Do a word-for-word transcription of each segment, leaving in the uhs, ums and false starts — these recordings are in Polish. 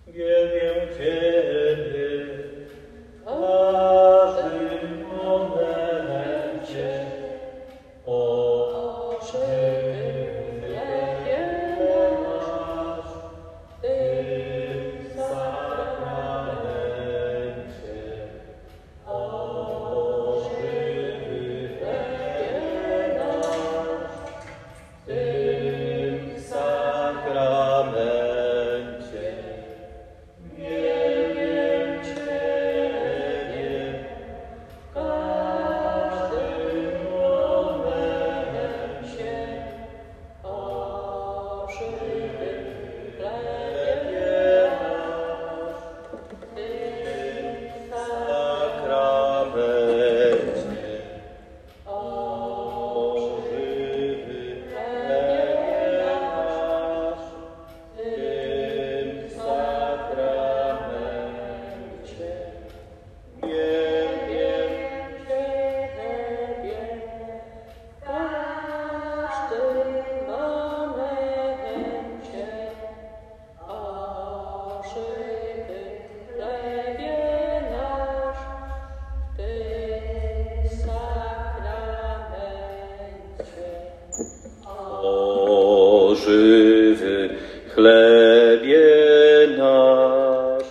Wielbię Ciebie w każdym momencie, o żywy nasz, w tym sakramencie, o żywy nasz, w tym sakramencie. O żywy chlebie nasz.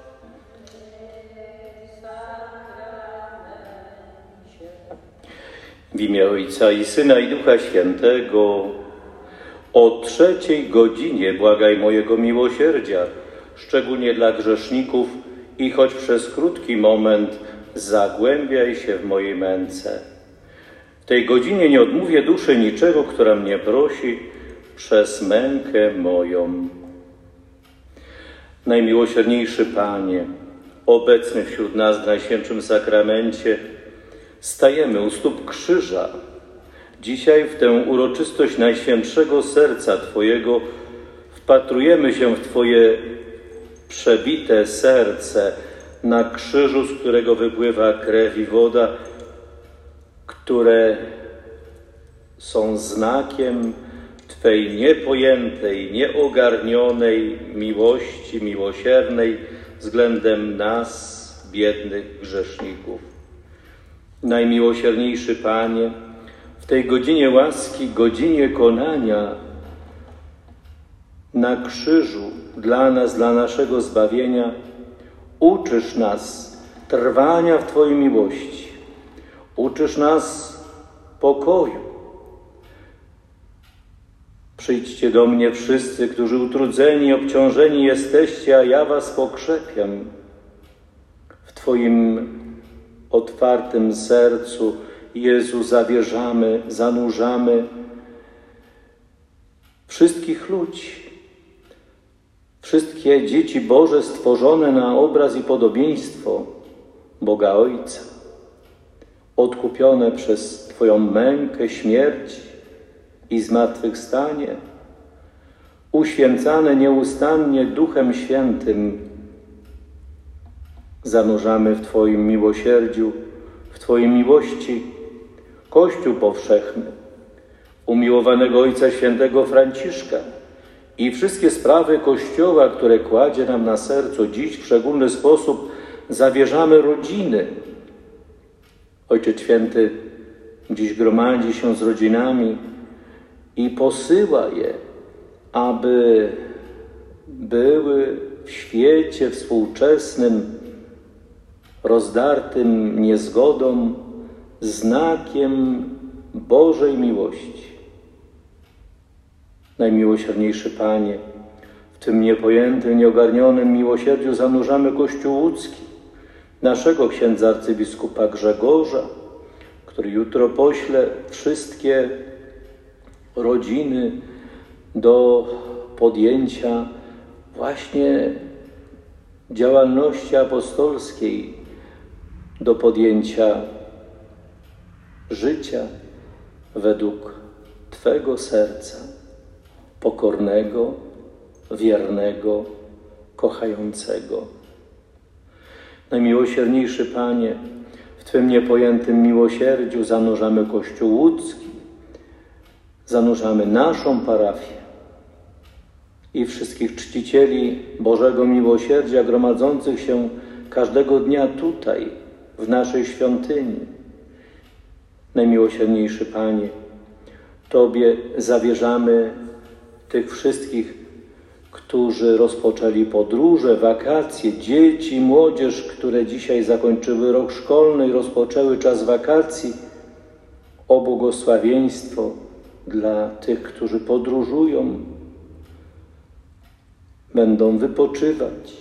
W imię Ojca i Syna i Ducha Świętego. O trzeciej godzinie błagaj mojego miłosierdzia, szczególnie dla grzeszników i choć przez krótki moment zagłębiaj się w mojej męce. W tej godzinie nie odmówię duszy niczego, która mnie prosi, przez mękę moją. Najmiłosierniejszy Panie, obecny wśród nas w Najświętszym Sakramencie, stajemy u stóp krzyża. Dzisiaj w tę uroczystość Najświętszego Serca Twojego wpatrujemy się w Twoje przebite serce na krzyżu, z którego wypływa krew i woda, które są znakiem Twej niepojętej, nieogarnionej miłości, miłosiernej względem nas, biednych grzeszników. Najmiłosierniejszy Panie, w tej godzinie łaski, godzinie konania na krzyżu dla nas, dla naszego zbawienia, uczysz nas trwania w Twojej miłości. Uczysz nas pokoju. Przyjdźcie do mnie wszyscy, którzy utrudzeni, obciążeni jesteście, a ja was pokrzepiam. W Twoim otwartym sercu, Jezu, zawierzamy, zanurzamy wszystkich ludzi, wszystkie dzieci Boże stworzone na obraz i podobieństwo Boga Ojca, odkupione przez Twoją mękę, śmierć i zmartwychwstanie, uświęcane nieustannie Duchem Świętym, zanurzamy w Twoim miłosierdziu, w Twojej miłości Kościół powszechny, umiłowanego Ojca Świętego Franciszka i wszystkie sprawy Kościoła, które kładzie nam na sercu. Dziś w szczególny sposób zawierzamy rodziny. Ojciec Święty dziś gromadzi się z rodzinami i posyła je, aby były w świecie współczesnym, rozdartym niezgodą, znakiem Bożej miłości. Najmiłosierniejszy Panie, w tym niepojętym, nieogarnionym miłosierdziu zanurzamy Kościół łódzki, naszego księdza arcybiskupa Grzegorza, który jutro pośle wszystkie rodziny do podjęcia właśnie działalności apostolskiej, do podjęcia życia według Twego serca, pokornego, wiernego, kochającego. Najmiłosierniejszy Panie, w Twym niepojętym miłosierdziu zanurzamy Kościół łódzki, zanurzamy naszą parafię i wszystkich czcicieli Bożego Miłosierdzia gromadzących się każdego dnia tutaj, w naszej świątyni. Najmiłosierniejszy Panie, Tobie zawierzamy tych wszystkich, którzy rozpoczęli podróże, wakacje, dzieci, młodzież, które dzisiaj zakończyły rok szkolny i rozpoczęły czas wakacji, o błogosławieństwo dla tych, którzy podróżują, będą wypoczywać,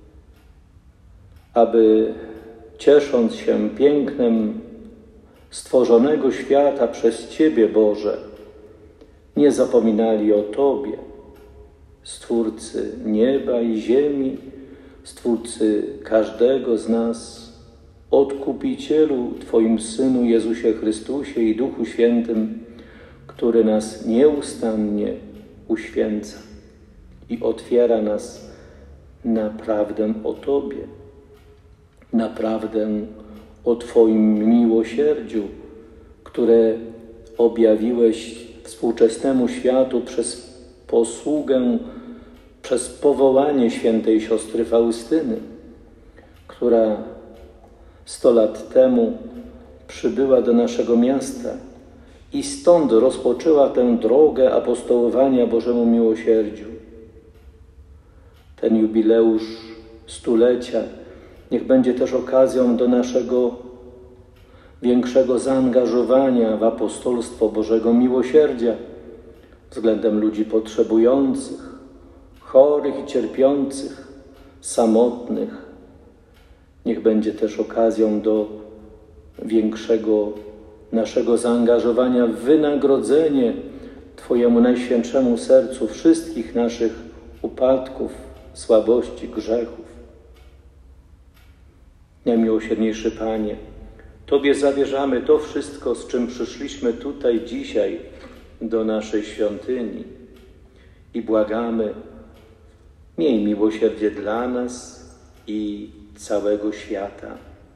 aby ciesząc się pięknem stworzonego świata przez Ciebie, Boże, nie zapominali o Tobie, Stwórcy nieba i ziemi, Stwórcy każdego z nas, Odkupicielu Twoim Synu Jezusie Chrystusie i Duchu Świętym, który nas nieustannie uświęca i otwiera nas na prawdę o Tobie, na prawdę o Twoim miłosierdziu, które objawiłeś współczesnemu światu przez posługę, przez powołanie świętej siostry Faustyny, która sto lat temu przybyła do naszego miasta i stąd rozpoczęła tę drogę apostołowania Bożemu Miłosierdziu. Ten jubileusz stulecia niech będzie też okazją do naszego większego zaangażowania w apostolstwo Bożego Miłosierdzia względem ludzi potrzebujących, chorych i cierpiących, samotnych. Niech będzie też okazją do większego naszego zaangażowania w wynagrodzenie Twojemu Najświętszemu Sercu wszystkich naszych upadków, słabości, grzechów. Najmiłosierniejszy Panie, Tobie zawierzamy to wszystko, z czym przyszliśmy tutaj dzisiaj do naszej świątyni i błagamy, miej miłosierdzie dla nas i całego świata.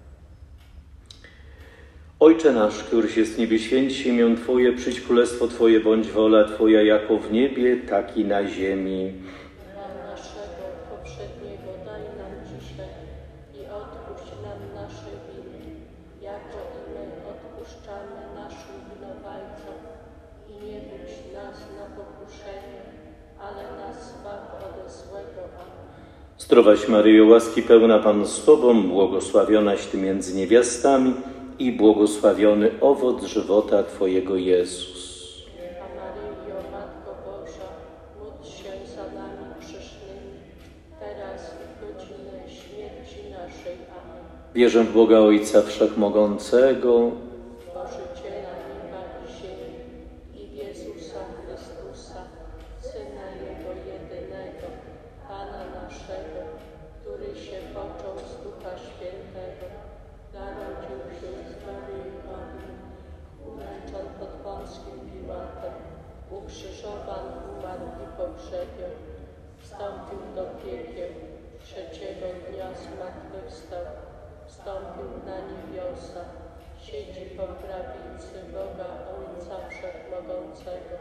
Ojcze nasz, któryś jest w niebie, święć się imię Twoje, przyjdź królestwo Twoje, bądź wola Twoja jako w niebie, tak i na ziemi. Chleba naszego poprzedniego daj nam dzisiaj i odpuść nam nasze winy, jako i my odpuszczamy naszym winowajcom. I nie wódź nas na pokuszenie, ale nas zbaw ode złego. Amen. Zdrowaś Maryjo, łaski pełna Pan z Tobą, błogosławionaś Ty między niewiastami i błogosławiony owoc żywota Twojego, Jezus. A Maryjo, Matko Boża, módl się za nami grzesznymi, teraz i w godzinę śmierci naszej. Amen. Wierzę w Boga Ojca Wszechmogącego, Stworzyciela nieba i ziemi i w Jezusa Chrystusa, Syna Jego jedynego, Pana naszego, który się począł z Ducha Świętego, narodził się z Maryi Panny, umęczon pod Pąckim Piłatem, ukrzyżowany, umarł i pogrzebion, wstąpił do piekieł, trzeciego dnia zmartwychwstał, wstąpił na niebiosa, siedzi po prawicy Boga Ojca Wszechmogącego,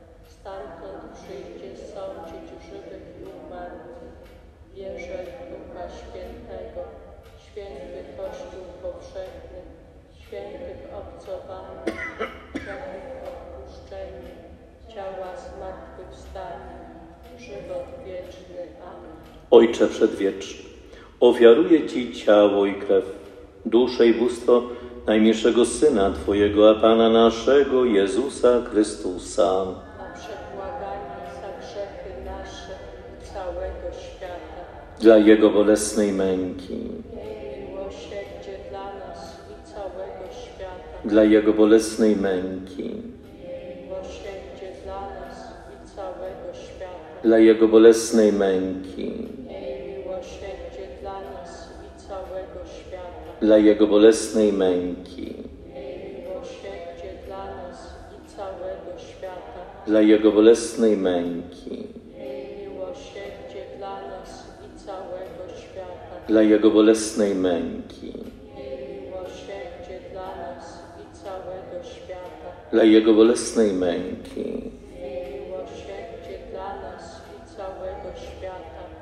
stamtąd przyjdzie sądzić żywych i umarłych. Wierzę w Ducha Świętego, święty Kościół powszechny, świętych obcowanych, grzechów odpuszczenie, ciała zmartwychwstanie, żywot wieczny. Amen. Ojcze Przedwieczny, ofiaruję Ci ciało i krew, duszę i bóstwo najmilszego Syna Twojego, a Pana naszego, Jezusa Chrystusa. Na przebłaganie za grzechy nasze i całego świata. Dla Jego bolesnej męki, Miej miłosierdzie dla nas i całego świata. dla Jego bolesnej męki, Miej miłosierdzie dla nas i całego świata. dla Jego bolesnej męki, Miej miłosierdzie dla nas i całego świata. dla Jego bolesnej męki, Miej miłosierdzie dla nas i całego świata. dla Jego bolesnej męki, Miej miłosierdzie dla nas i całego świata. dla Jego bolesnej męki, Miej miłosierdzie dla nas i całego świata. dla Jego bolesnej męki, Miej miłosierdzie dla nas i całego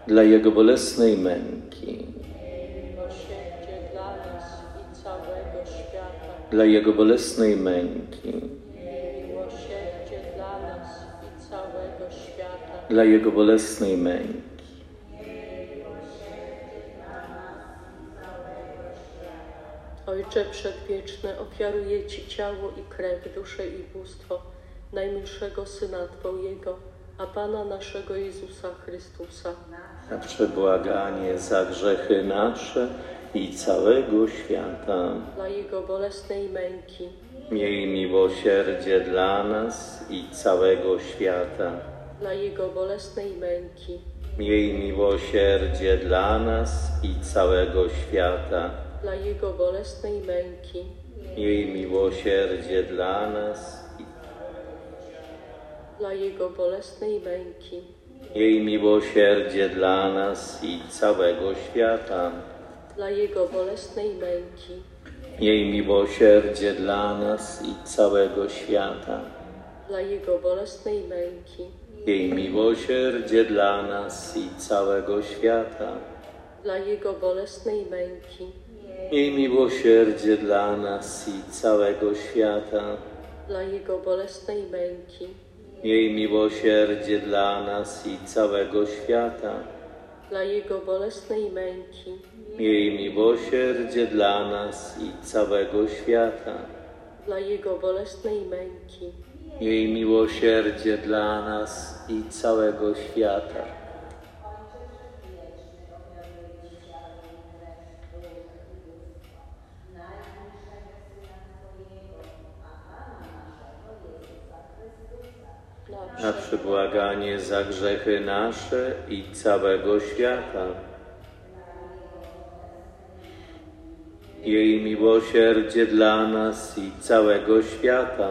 dla Jego bolesnej męki, Miłosierdzie dla nas i całego świata. dla Jego bolesnej męki, Miłosierdzie dla nas i całego świata. dla Jego bolesnej męki. Ojcze Przedwieczny, ofiaruję Ci ciało i krew, duszę i bóstwo najmilszego Syna Twojego, a Pana naszego Jezusa Chrystusa, Na przebłaganie za grzechy nasze i całego świata. dla Jego bolesnej męki, Miej miłosierdzie dla nas i całego świata. dla Jego bolesnej męki, Miej miłosierdzie dla nas i całego świata. dla Jego bolesnej męki, Miej miłosierdzie dla nas i dla Jego bolesnej męki, Miej miłosierdzie dla nas i całego świata. dla Jego bolesnej męki, Miej miłosierdzie dla nas i całego świata. dla Jego bolesnej męki, Miej miłosierdzie dla nas i całego świata. dla Jego bolesnej męki, Miej miłosierdzie dla nas i całego świata. dla Jego bolesnej męki, Miej miłosierdzie dla nas i całego świata. dla Jego bolesnej męki, Miej miłosierdzie dla nas i całego świata. dla Jego bolesnej męki, Miej miłosierdzie dla nas i całego świata. Na przebłaganie za grzechy nasze i całego świata. Jej miłosierdzie dla nas i całego świata.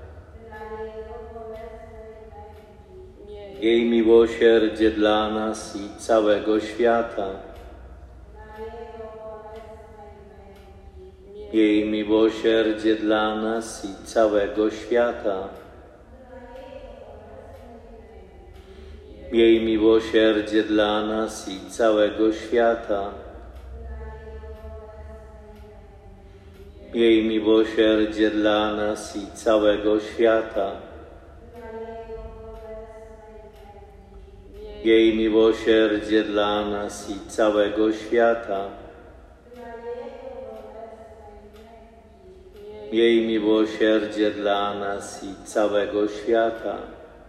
Jej miłosierdzie dla nas i całego świata. Jej miłosierdzie dla nas i całego świata. Miej miłosierdzie dla nas i całego świata. Miej miłosierdzie dla nas i całego świata. Miej miłosierdzie dla nas i całego świata. Miej miłosierdzie dla nas i całego świata.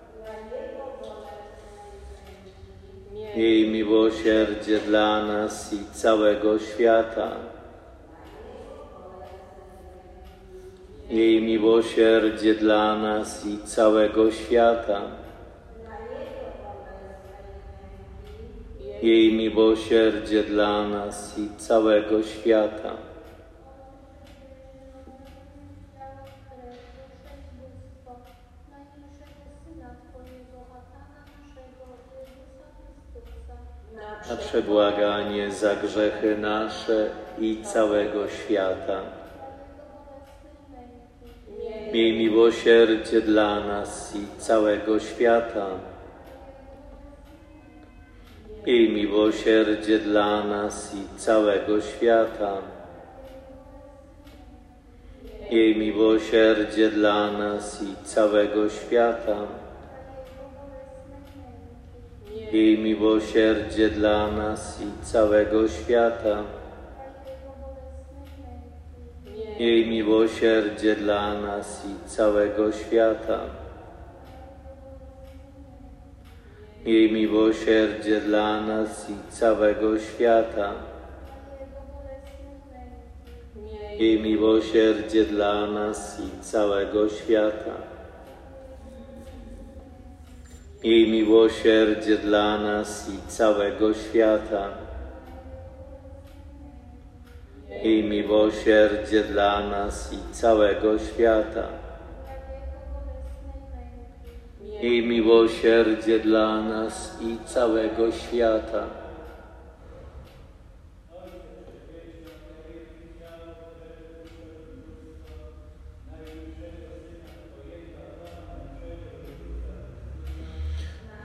Miej miłosierdzie dla nas i całego świata. Miej miłosierdzie dla nas i całego świata. Miej miłosierdzie dla nas i całego świata. Na przebłaganie za grzechy nasze i całego świata. Miej miłosierdzie dla nas i całego świata. Miej miłosierdzie dla nas i całego świata. Miej miłosierdzie dla nas i całego świata. Miej miłosierdzie dla nas i całego świata. Miej miłosierdzie dla nas i całego świata. Miej miłosierdzie dla nas i całego świata. Miej miłosierdzie dla nas i całego świata. Miej miłosierdzie dla nas i całego świata. Miej miłosierdzie dla nas i całego świata. Miej miłosierdzie dla nas i całego świata.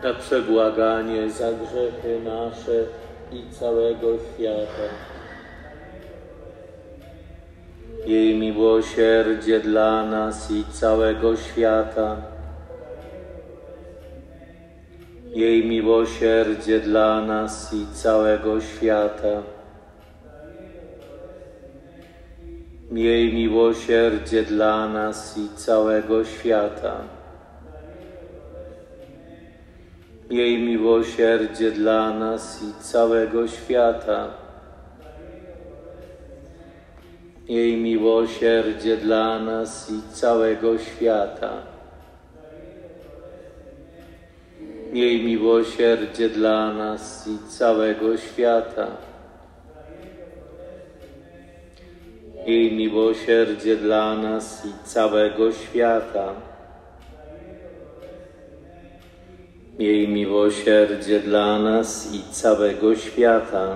na przebłaganie za grzechy nasze i całego świata. Jej miłosierdzie dla nas i całego świata. Jej miłosierdzie dla nas i całego świata. Jej miłosierdzie dla nas i całego świata. Jej miłosierdzie dla nas i całego świata. Jej miłosierdzie dla nas i całego świata. Jej miłosierdzie dla nas i całego świata. Jej miłosierdzie dla nas i całego świata. Jej miłosierdzie dla nas i całego świata.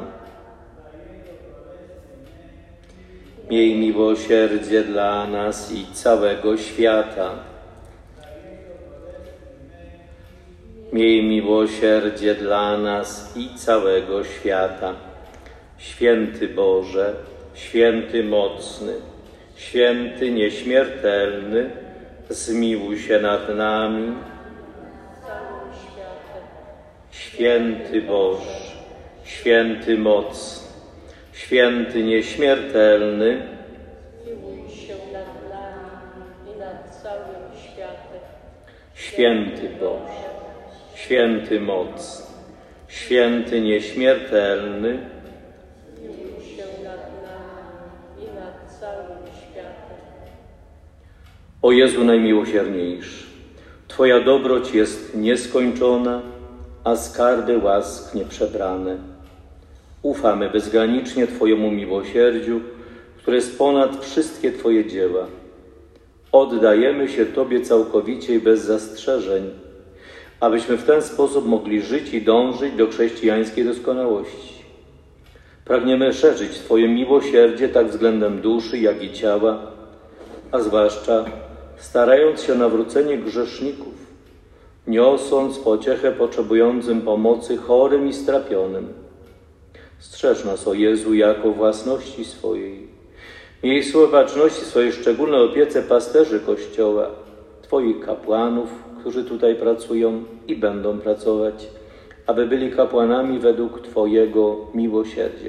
Miej miłosierdzie dla nas i całego świata. Miej miłosierdzie dla nas i całego świata. Święty Boże, święty mocny, święty nieśmiertelny, zmiłuj się nad nami. Całym światem. Święty Boże, święty mocny, święty nieśmiertelny, Miłuj się nad nami i nad całym światem. święty Boże, święty mocny, święty nieśmiertelny, Miłuj się nad nami i nad całym światem. O Jezu najmiłosierniejszy, Twoja dobroć jest nieskończona, a skarby łask nieprzebrane. Ufamy bezgranicznie Twojemu miłosierdziu, które jest ponad wszystkie Twoje dzieła. Oddajemy się Tobie całkowicie i bez zastrzeżeń, abyśmy w ten sposób mogli żyć i dążyć do chrześcijańskiej doskonałości. Pragniemy szerzyć Twoje miłosierdzie tak względem duszy, jak i ciała, a zwłaszcza starając się o nawrócenie grzeszników, niosąc pociechę potrzebującym pomocy chorym i strapionym. Strzeż nas, o Jezu, jako własności swojej. Miej słowo baczności swojej szczególnej opiece pasterzy Kościoła, Twoich kapłanów, którzy tutaj pracują i będą pracować, aby byli kapłanami według Twojego miłosierdzia.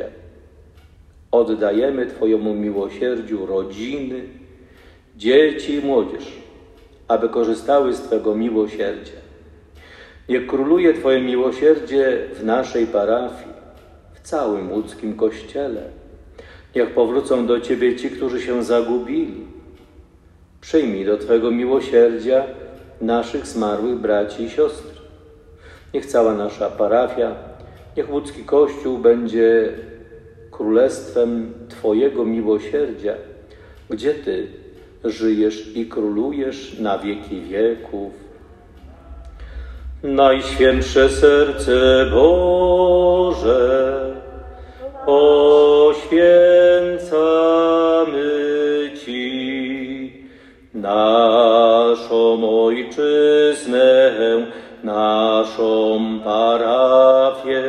Oddajemy Twojemu miłosierdziu rodziny, dzieci i młodzież, aby korzystały z Twego miłosierdzia. Niech króluje Twoje miłosierdzie w naszej parafii, w całym łódzkim Kościele. Niech powrócą do Ciebie ci, którzy się zagubili. Przyjmij do Twego miłosierdzia naszych zmarłych braci i siostry. Niech cała nasza parafia, niech łódzki Kościół będzie królestwem Twojego miłosierdzia, gdzie Ty żyjesz i królujesz na wieki wieków. Najświętsze Serce Boże, poświęcamy Ci naszą Ojczyznę, naszą parafię,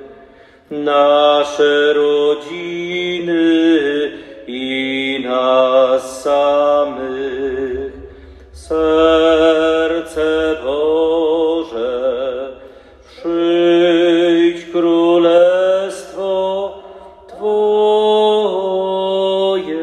nasze rodziny i nas samych. Serce Boże, przyjdź królestwo Twoje.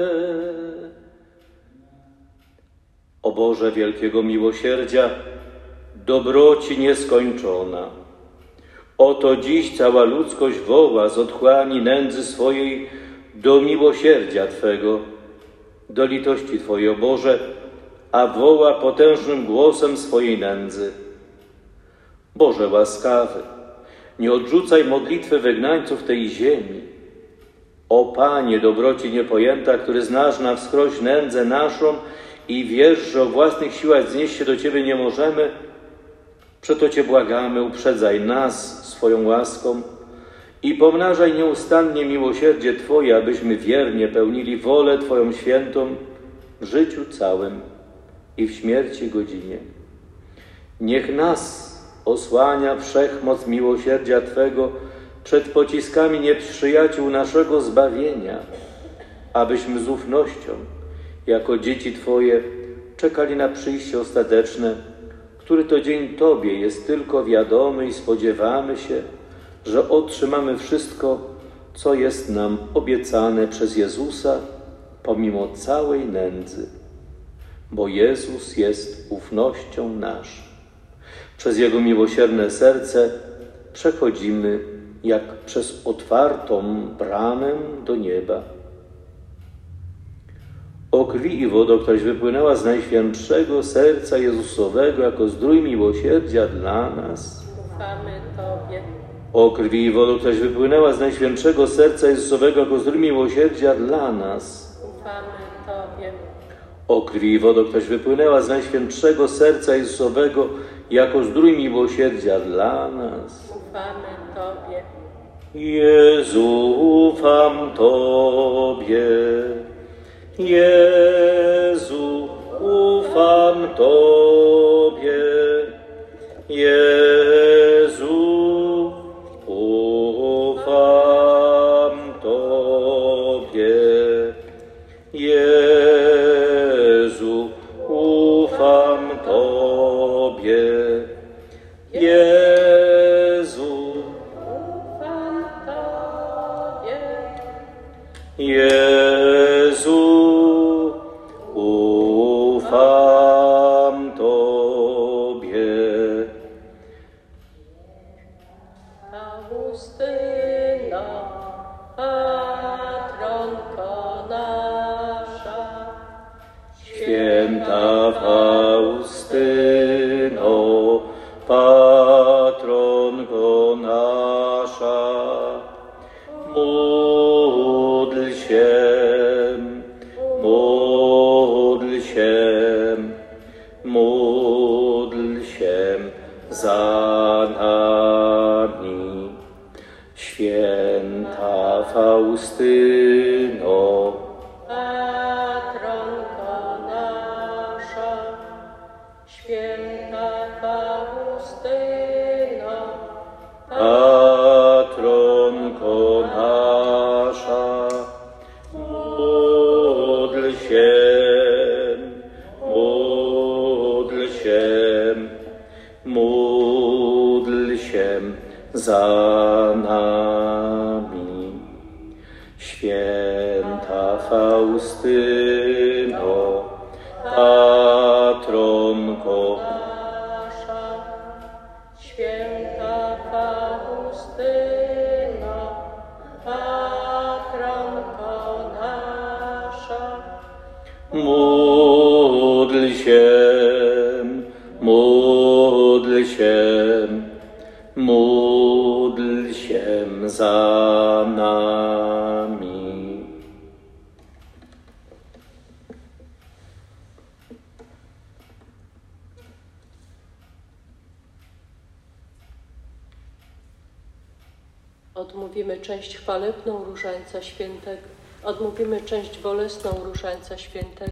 O Boże wielkiego miłosierdzia, dobroci nieskończona, oto dziś cała ludzkość woła z otchłani nędzy swojej do miłosierdzia Twego, do litości Twojej, o Boże, a woła potężnym głosem swojej nędzy. Boże łaskawy, nie odrzucaj modlitwy wygnańców tej ziemi. O Panie, dobroci niepojęta, który znasz na wskroś nędzę naszą i wiesz, że o własnych siłach znieść się do Ciebie nie możemy, przeto Cię błagamy, uprzedzaj nas swoją łaską i pomnażaj nieustannie miłosierdzie Twoje, abyśmy wiernie pełnili wolę Twoją świętą w życiu całym i w śmierci godzinie. Niech nas osłania wszechmoc miłosierdzia Twego przed pociskami nieprzyjaciół naszego zbawienia, abyśmy z ufnością, jako dzieci Twoje, czekali na przyjście ostateczne, który to dzień Tobie jest tylko wiadomy i spodziewamy się, że otrzymamy wszystko, co jest nam obiecane przez Jezusa, pomimo całej nędzy. Bo Jezus jest ufnością naszą. Przez Jego miłosierne serce przechodzimy jak przez otwartą bramę do nieba. O krwi i wodo, któraś wypłynęła z Najświętszego Serca Jezusowego jako zdrój miłosierdzia dla nas. Ufamy Tobie. O krwi i wodo, któraś wypłynęła z Najświętszego Serca Jezusowego jako zdrój miłosierdzia dla nas. Ufamy Tobie. O krwi i wodo, któraś wypłynęła z Najświętszego Serca Jezusowego jako zdrój miłosierdzia dla nas. Ufamy Tobie. Jezu, ufam Tobie. Jezu, ufam Tobie. Jezu, ufam Tobie. Jezu, ufam Tobie. Jezu, Ufam Tobie. Jezu, ufam Tobie. Faustyno, patronko nasza, Święta Faustyno, patronko nasza, módl się, módl się, módl się za nami. Święta Faustyno, patronko nasza, święta Faustyno, patronko nasza, módl się, módl się, módl się za nami. Święta Faustyno, patronko nasza, święta Faustyno, patronko nasza, módl się, módl się, módl się za nami. Odmówimy część chwalebną Różańca Świętego. Odmówimy część bolesną Różańca Świętego.